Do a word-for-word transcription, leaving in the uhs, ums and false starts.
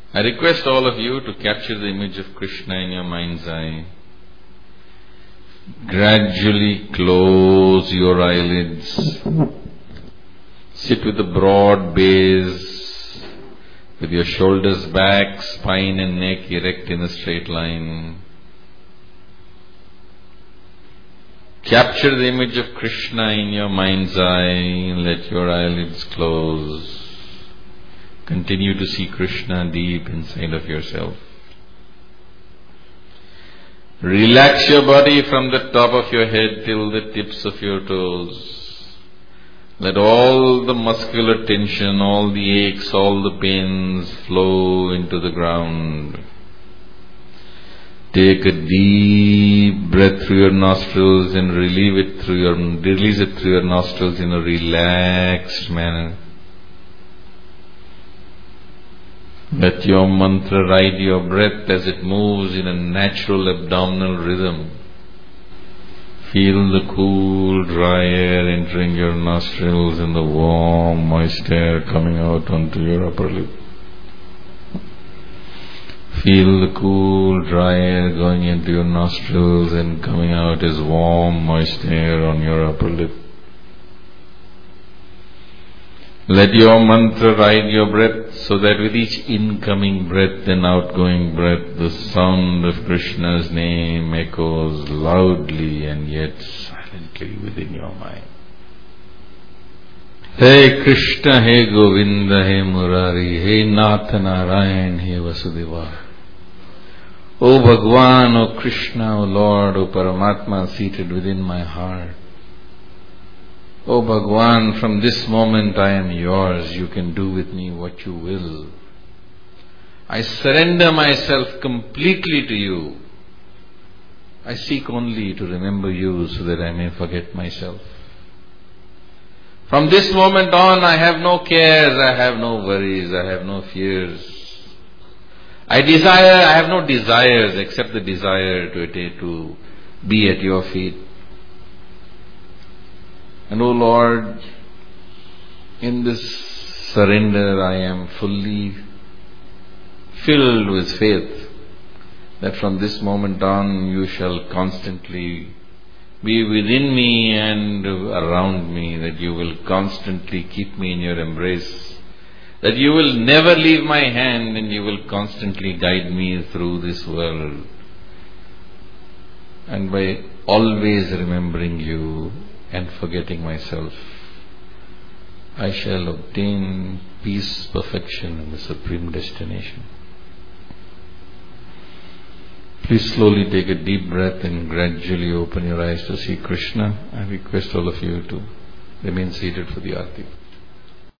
I request all of you to capture the image of Krishna in your mind's eye. Gradually close your eyelids. Sit with a broad base, with your shoulders back, spine and neck erect in a straight line. Capture the image of Krishna in your mind's eye. Let your eyelids close. Continue to see Krishna deep inside of yourself. Relax your body from the top of your head till the tips of your toes. Let all the muscular tension, all the aches, all the pains flow into the ground. Take a deep breath through your nostrils and relieve it through your, release it through your nostrils in a relaxed manner. Let your mantra ride your breath as it moves in a natural abdominal rhythm. Feel the cool, dry air entering your nostrils and the warm, moist air coming out onto your upper lip. Feel the cool, dry air going into your nostrils and coming out as warm, moist air on your upper lip. Let your mantra ride your breath so that with each incoming breath and outgoing breath, the sound of Krishna's name echoes loudly and yet silently within your mind. Hey Krishna, Hey Govinda, Hey Murari, Hey Nath Narayan, Hey Vasudeva. O Bhagwan, O Krishna, O Lord, O Paramatma seated within my heart. O Bhagwan, from this moment I am yours. You can do with me what you will. I surrender myself completely to you. I seek only to remember you so that I may forget myself. From this moment on, I have no cares, I have no worries, I have no fears. I desire, I have no desires except the desire to, to be at your feet. And O Lord, in this surrender I am fully filled with faith that from this moment on you shall constantly be within me and around me, that you will constantly keep me in your embrace, that you will never leave my hand and you will constantly guide me through this world. And by always remembering you and forgetting myself, I shall obtain peace, perfection and the supreme destination. Please slowly take a deep breath and gradually open your eyes to see Krishna. I request all of you to remain seated for the Aarti.